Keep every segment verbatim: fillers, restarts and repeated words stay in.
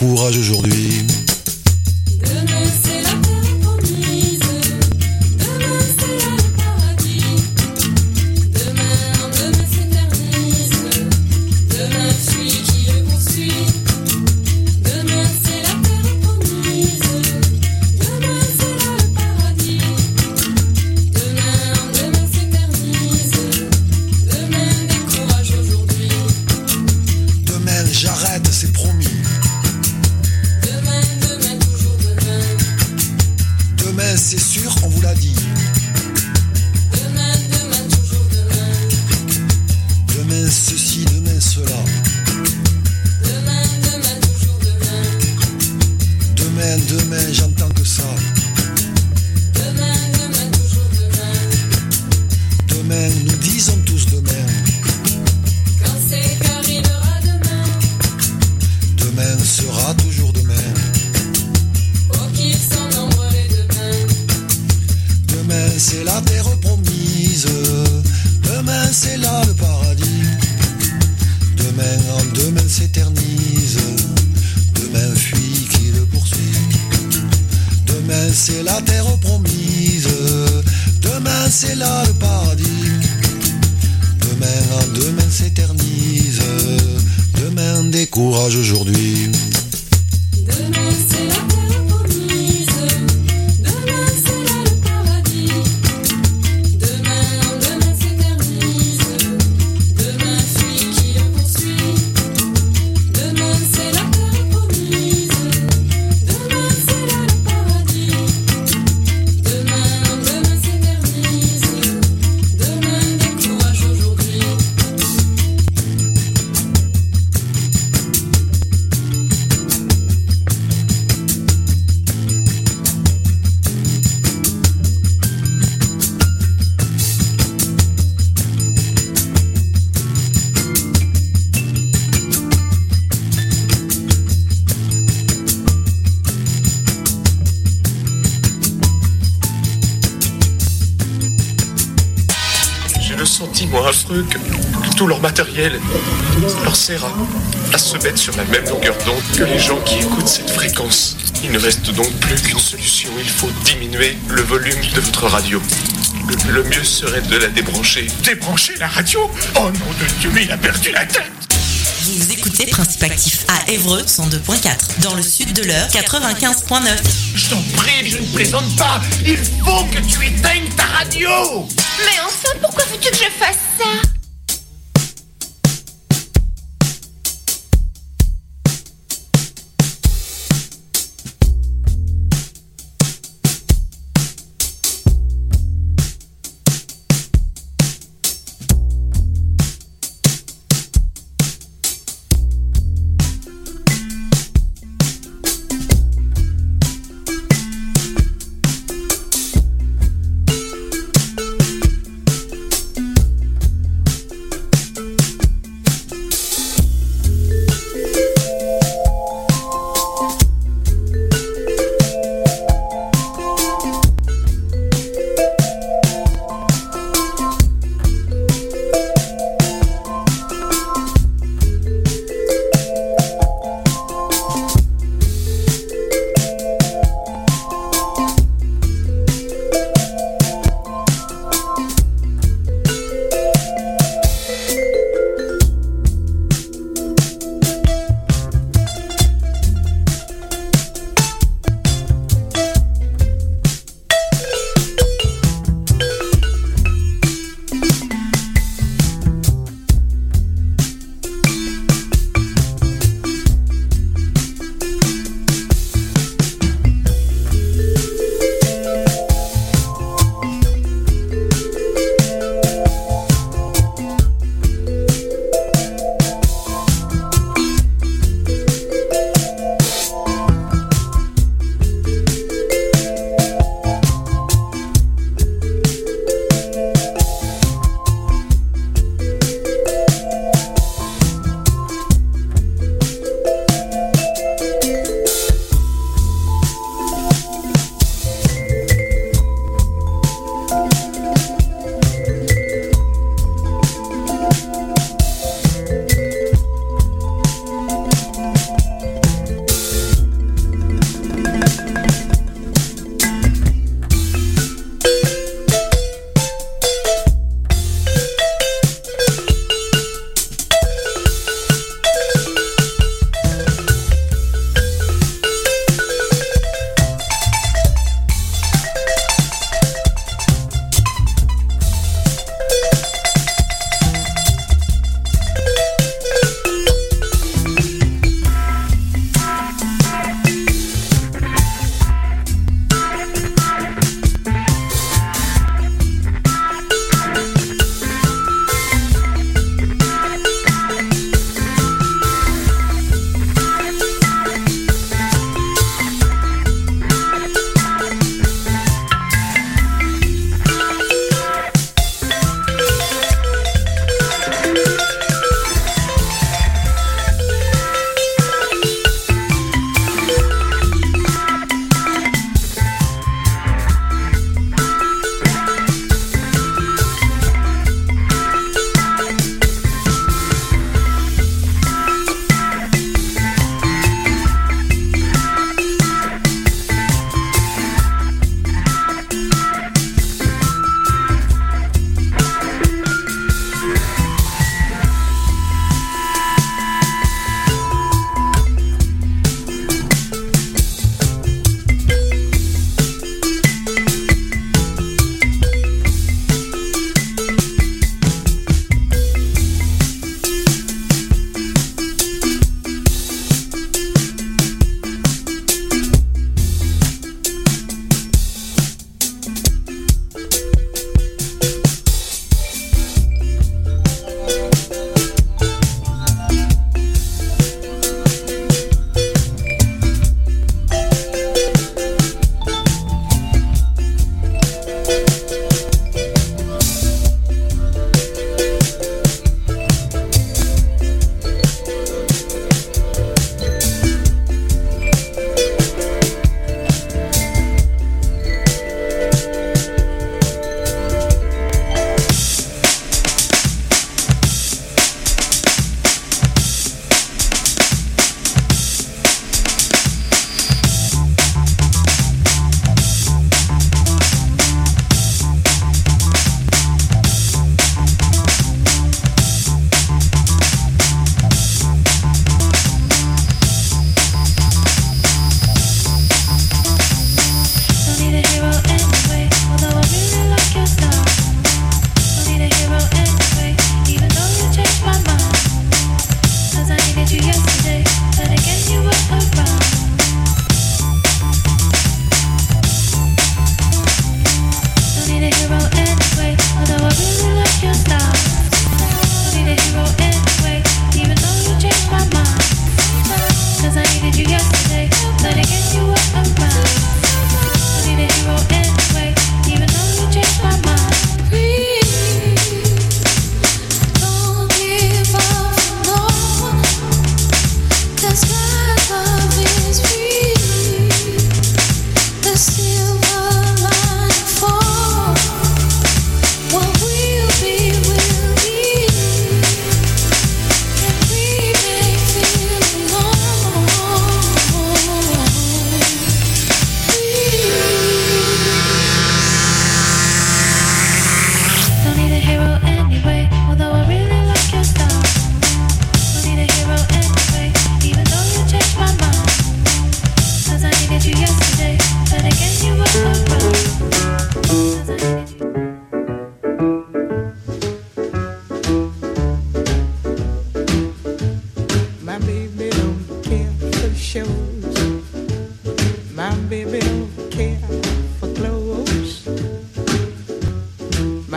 décourage aujourd'hui. Demain c'est la terre promise, demain c'est là le paradis. Demain, demain s'éternise, demain celui qui le poursuit. Demain c'est la terre promise, demain c'est là le paradis. Demain, demain s'éternise, demain décourage aujourd'hui. Demain j'arrête, c'est promis. Demain, demain, toujours demain. Demain c'est sûr, on vous l'a dit. Demain, demain, toujours demain. Demain ceci, demain cela. Demain, demain, toujours demain. Demain, demain, j'entends que ça. Demain, demain, toujours demain. Demain, nous disons tous demain. Quand c'est qu'arrivera demain, Demain sera toujours demain. oh qu'ils sont nombreux les demain. Demain c'est la terre promise. Demain c'est là le paradis. Demain en demain s'éternise. Demain fuit qui le poursuit. Demain c'est la terre promise. Demain c'est là le paradis. Demain en demain s'éternise. Demain décourage aujourd'hui. Demain c'est la terre promise, demain c'est là le paradis. Demain, demain s'éternise, demain celui qui le poursuit. Demain c'est la terre promise, demain c'est là le paradis. Demain, demain s'éternise, demain décourage aujourd'hui. J'ai le sentiment affreux que tout leur matériel leur sert à, à se mettre sur la même longueur d'onde que les gens qui écoutent cette fréquence. Il ne reste donc plus qu'une solution, il faut diminuer le volume de votre radio. Le, le mieux serait de la débrancher. Débrancher la radio? Oh nom de Dieu, mais il a perdu la tête! Vous écoutez Principe Actif à Évreux cent deux virgule quatre, dans le sud de l'Eure quatre-vingt-quinze virgule neuf. Je t'en prie, je ne plaisante pas. Il faut que tu éteignes ta radio. Mais enfin, pourquoi veux-tu que je fasse ça?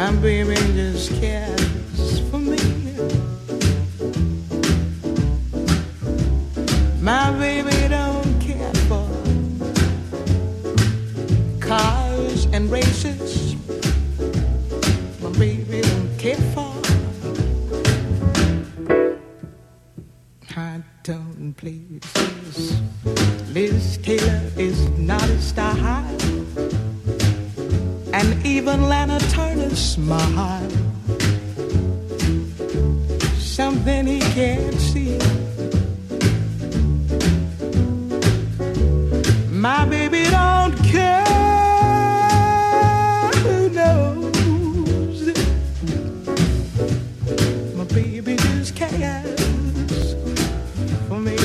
My baby just cares for me. My baby don't care for cars and races. My baby don't care for high-tone places. Liz Taylor is not a style, and even Lana Turner's smile, something he can't see. My baby don't care, who knows? My baby just cares for me.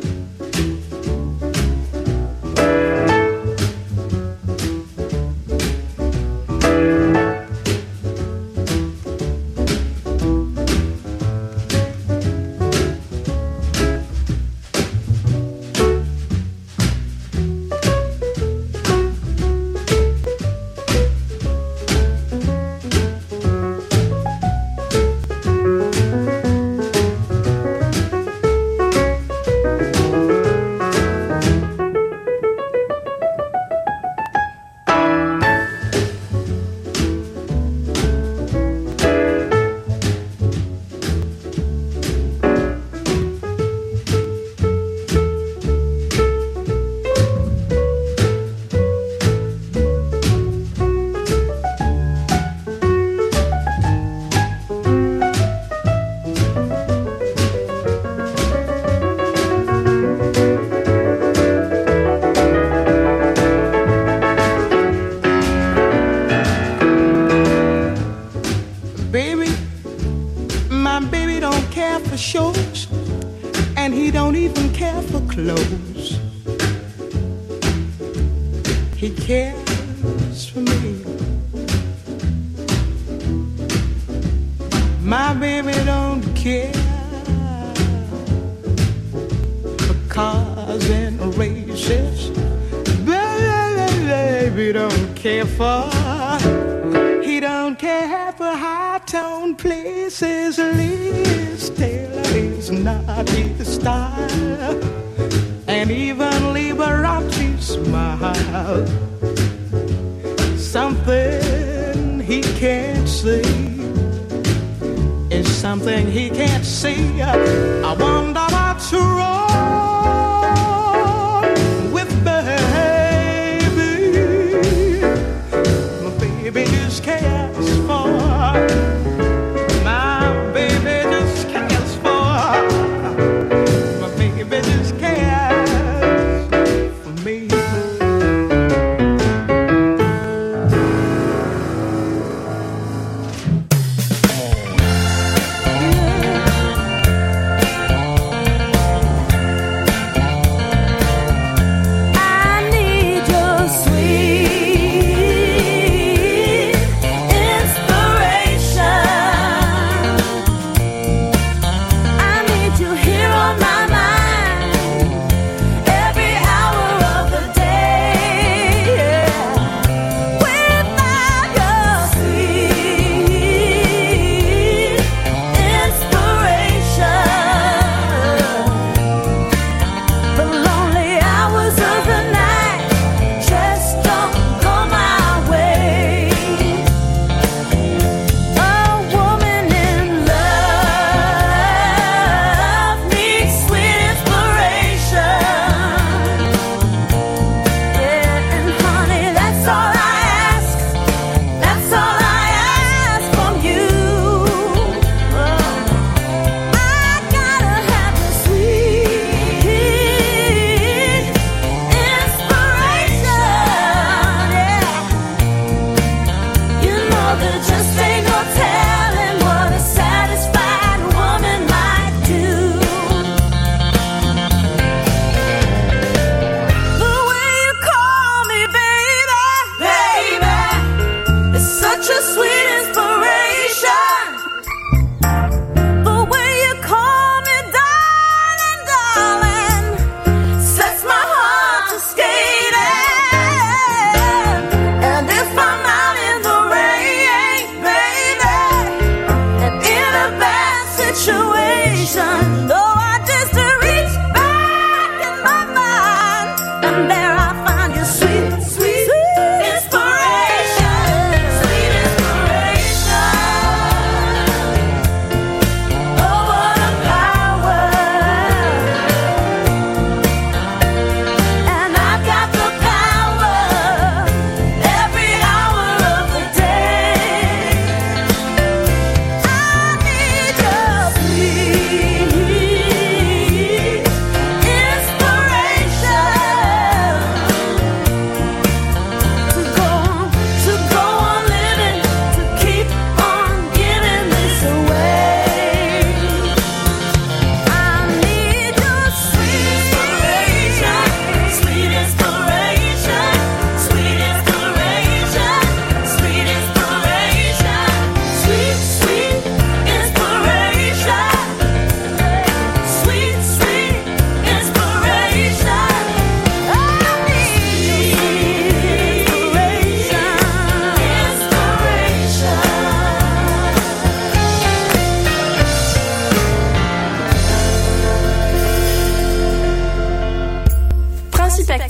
Shows, and he don't even care for clothes. He cares for me. My baby don't care for cars and races. Baby don't care for, he don't care for high-tone places. Liz Taylor is not his style, and even Liberace smile, something he can't see is something he can't see. I wonder what's wrong with baby. My baby just cares for, my baby just cares for, my baby just cares for me.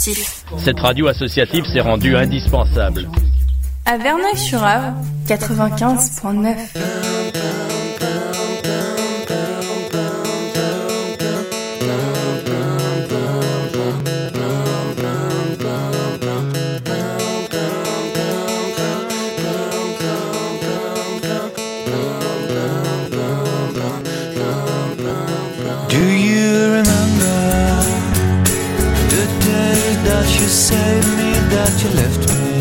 Participatif. Cette radio associative s'est rendue indispensable. À Verneuil-sur-Avre, quatre-vingt-quinze point neuf. Do you remember the day that you saved me, that you left me?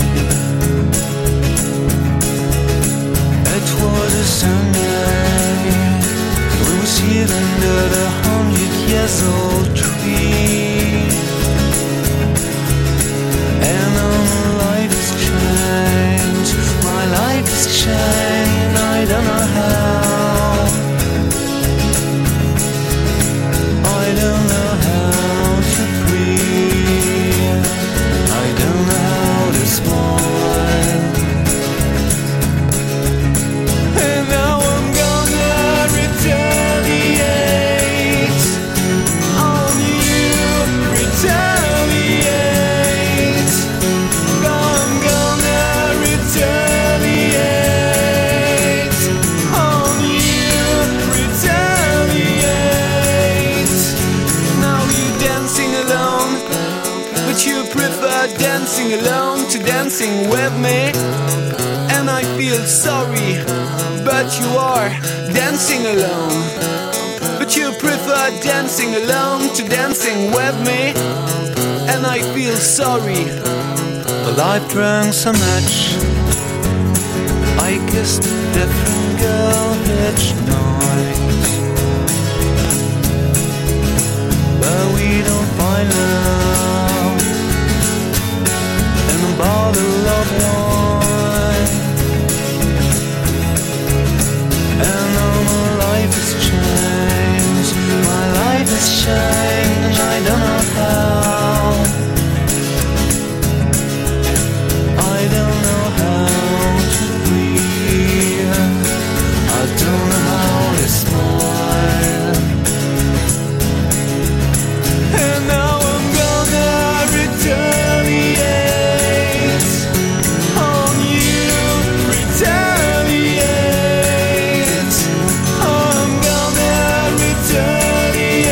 It was a Sunday. We were seated under the hundred years old tree, and all my life has changed. My life has changed. I don't know how. I don't know how to breathe. I don't know how to smile. And now I'm gonna retaliate on you, retaliate. I'm gonna retaliate on you, retaliate. Now you're dancing alone, but you prefer dancing alone to dancing with me. And I feel sorry, but you are dancing alone. But you prefer dancing alone to dancing with me. And I feel sorry. Well, I drank so much, I kissed a different girl each night, but we don't find love in a bottle of wine. And all my life has changed. My life has changed. I don't know how. I don't know how to breathe. I don't know how to smile. And now I'm gonna retaliate on you, retaliate. I'm gonna retaliate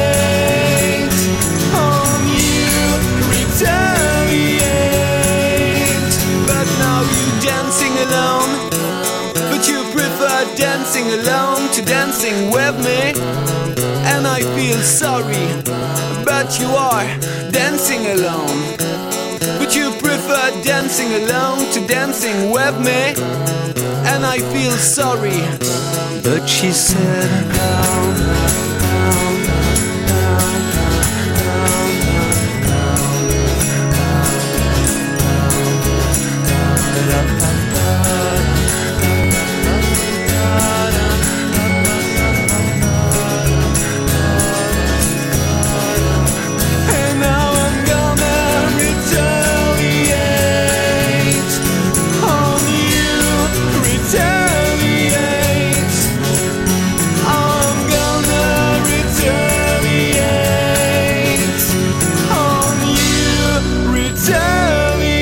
on you, retaliate. But now you're dancing alone, but you prefer dancing alone to dancing with me. And I feel sorry, but you are dancing alone. But you prefer dancing alone to dancing with me. And I feel sorry, but she said down, down, down, down, and now I'm gonna retaliate on you, retaliate. I'm gonna retaliate on you, retaliate.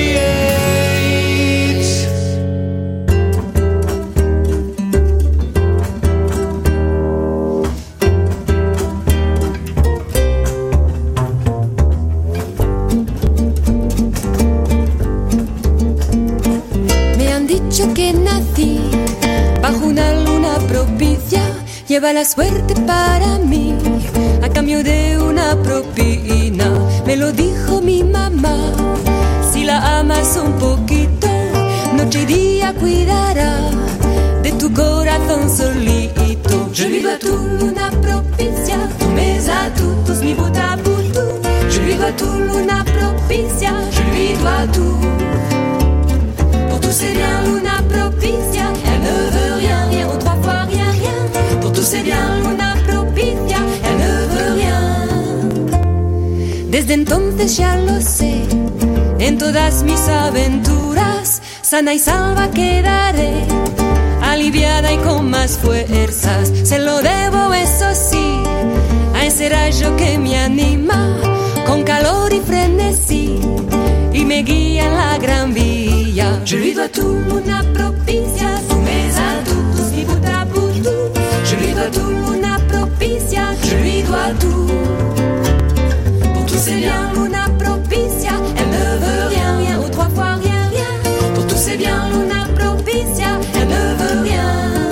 Me han dicho que nací bajo una luna propicia, lleva la suerte para mí a cambio de una propina. Me lo dijo mi mamá, si la amas un poquito, noche y día cuidará de tu corazón solito. Je lui dois tout luna propicia, tous mes atouts, tous mi bout à bout tout. Je lui dois tout luna propicia, je lui dois tout. Pour tous c'est bien luna propicia, elle ne veut rien, rien ou trois fois rien, rien. Pour tous c'est bien luna propicia, elle ne veut rien. Desde entonces ya lo sé, en todas mis aventuras, sana y salva quedaré, aliviada y con más fuerzas. Se lo debo, eso sí, a ese rayo que me anima con calor y frenesí y me guía en la gran vía. Je lui dois tout una propicia, tous mes atouts, tous mi bout à bout tout. Je lui dois tout una propicia, je lui dois tout. Pour tous ses biens, Luna propicia, elle ne veut rien, rien ou trois fois rien, rien. Pour tous ses biens, Luna propicia, elle ne veut rien.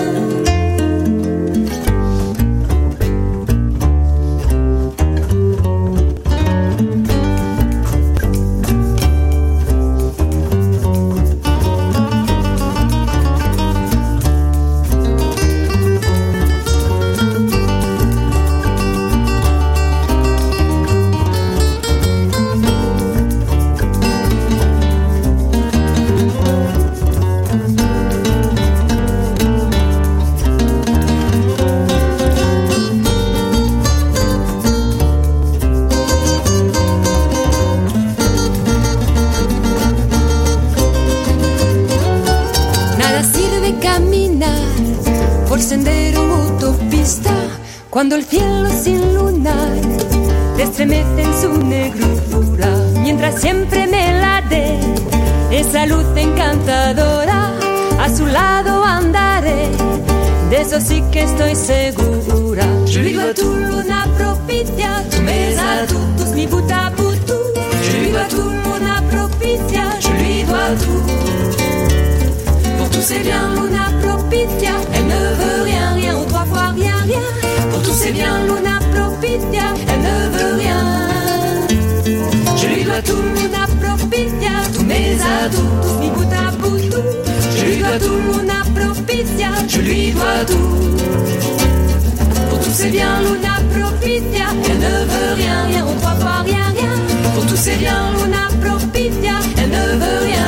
Cuando el cielo sin lunar te estremece en su negrura, mientras siempre me late esa luz encantadora, a su lado andaré, de eso sí que estoy segura. Je lui dois tout, Luna propicia, tous mes atouts, tous mi bout à bout tout. Je lui dois tout, Luna propicia, je lui dois tout. Pour tous ses biens, Luna propicia, elle ne veut rien, rien ou trois fois rien, rien. Pour tous ses biens, Luna propicia, elle ne veut rien. Je lui dois tout, Luna propicia, tous mes atouts, tous mi bout à bout tout. Je lui dois tout, Luna propicia, je lui dois tout. Pour tous ses biens, Luna propicia, elle ne veut rien, rien ou trois fois rien, rien. Pour tous ses biens, Luna propicia, elle ne veut rien.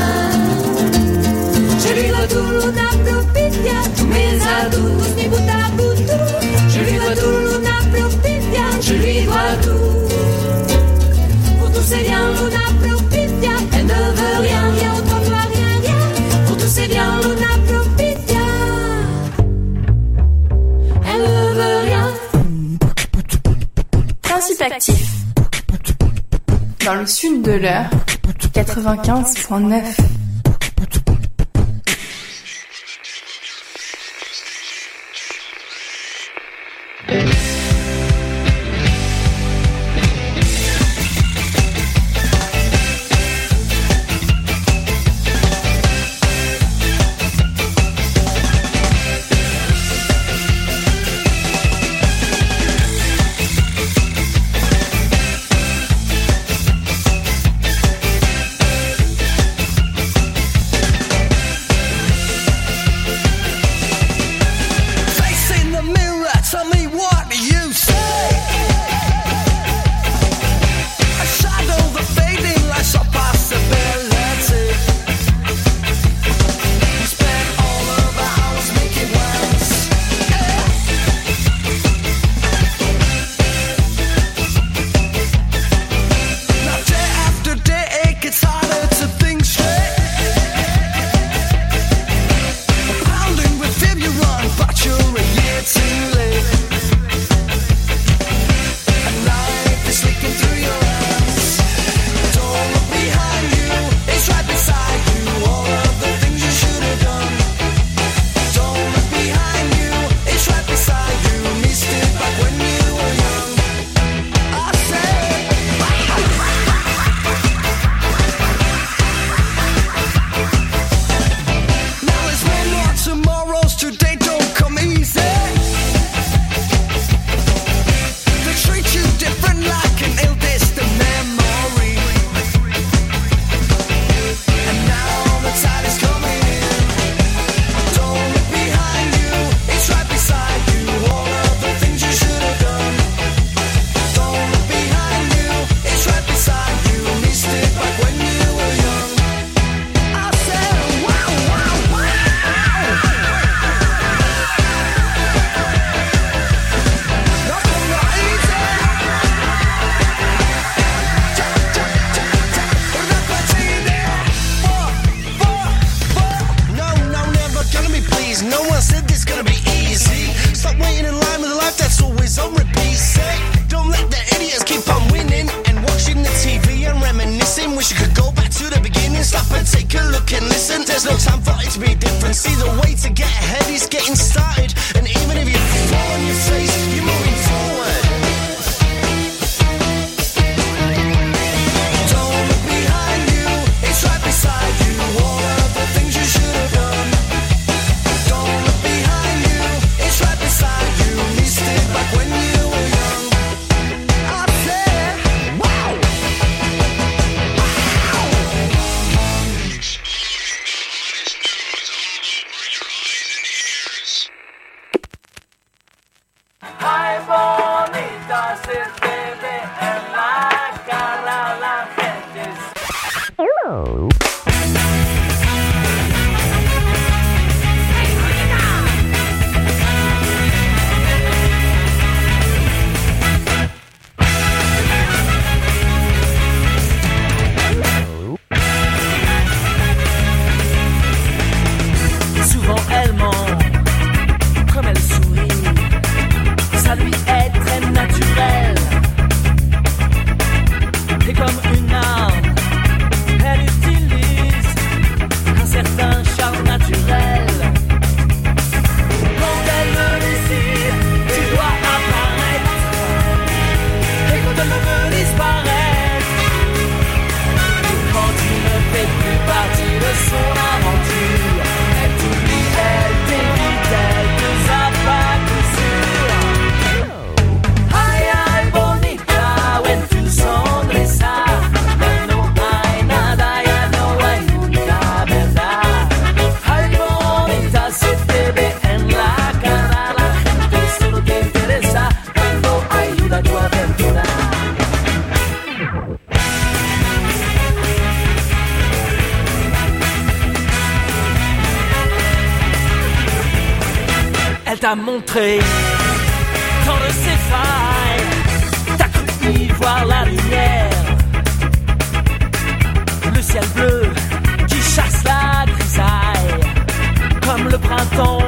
Je lui dois tout, Luna propicia, tous mes atouts, tous mi bout à bout tout. Je lui dois tout, Luna propicia, je lui dois tout. Pour tous ses biens, Luna propicia, elle ne veut rien, rien ou trois fois rien, rien. Pour tous ses biens, Luna propicia, elle ne veut rien. Principe actif. Dans le sud de l'heure, quatre-vingt-quinze virgule neuf. Stop waiting in line with a life that's always on repeat. Say, don't take a look and listen. There's no time for it to be different. See, the way to get ahead is getting started. And even if you fall on your face, you're moving forward. Don't look behind you, it's right beside you. All of the things you should have done. Don't look behind you, it's right beside you. Missed it back when you were young. I said, wow. Ay, bonita, se te ve en la cara la gente. Hello. Souvent elle ment, comme elle sourit. Ça lui est très naturel. Et comme une arme, elle utilise un certain charme naturel. Quand elle me désire, tu dois apparaître. Et quand elle me disparaître, quand tu ne fais plus partie de son aventure, elle t'oublie, elle t'évite, elle te zappe à coup sûr. Ay, ay, bonita, when tu sonrisas, ya no hay nada, ya no hay una verdad. Ay, bonita, se te ve en la cara, la gente solo te interesa cuando ayuda a tu aventura. Elle t'a montré tant de ses failles, t'as cru y voir la lumière, le ciel bleu qui chasse la grisaille, comme le printemps